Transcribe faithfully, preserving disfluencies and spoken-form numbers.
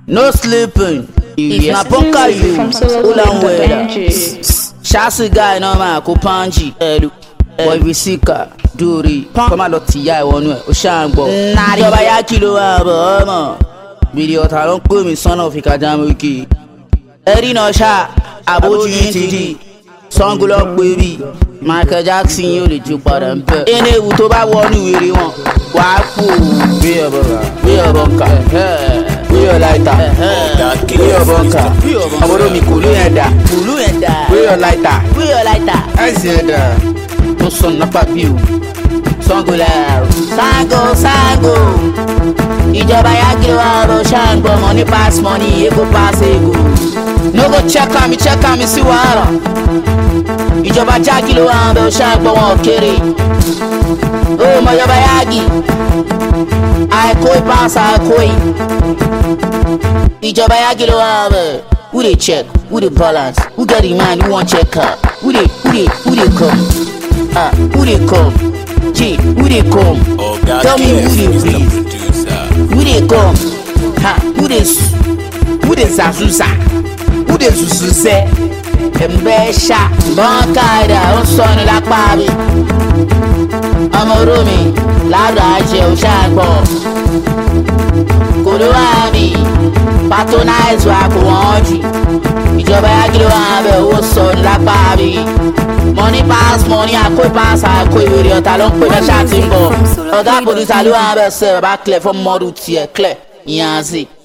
No sleeping. If na poker you, ulan weda. Shasi guy no ma ko panji. Boy visika duri. Koma lo tiya wonu e o shangbo. Ìjọba ya kilo abo mo. Video ta ló ń pè mí son of Ikadamuki. Eri no sha aboju T D. Song ló pè bí. Michael Jackson yóò lè ju padà ń bẹ̀. Ẹni ewu tó bá wọnú wèrè wọn. Wàá kú. Bí ọ̀bọ̀ ká. Bí ọ̀bọ̀ ká. Bí ọ̀ láìta. Bí ọ̀bọ̀ ká. Ọmọdé mi kò ló yẹn dà. Kò ló yẹn dà. Bí ọ̀ láìta. Bí ọ̀ láìta. Ẹ̀sìn yẹn dà. Mo sọ nípa bí o. Sango la. Sango Sango. Ìjọba ya kí wa bọ̀ ṣàǹgbọ̀ money pass money ego pass ego. No go check am check am sí wàhálà. Ìjọba já kí ló wà bẹ̀ ṣàǹgbọ̀ wọn kéré. Oh my Ìjọba Yagi. Àìkóì pass àìkóì. Ìjọba Yagi ló wà bẹ̀. Who dey check? Who dey balance? Who get the man? Who wan check her? Who dey who dey who dey come? Ah, who dey come? G, who dey come? Tell me who dey breathe. Who dey come? Ha, who dey who dey zazuza? Who dey zuzuze? Mbesha, Bankaida, ó sọnù lápá mi. Ọmọ Romi, ládùn àjẹ òṣàgbọ̀. Kò ló wà mí, patronize wa kò wọ́n jù. Ìjọba Yagi ló wà bẹ̀ ó sọnù lápá mi. Money pass money, àkóì pass àkóì ìwé ọ̀tá ló ń pè mẹ́ṣà tí ń bọ̀. Ọ̀gá pòlísà ló wà bẹ̀ sẹ̀ bàbá clear fún mọ́dù tiẹ̀ clear ìyànzí.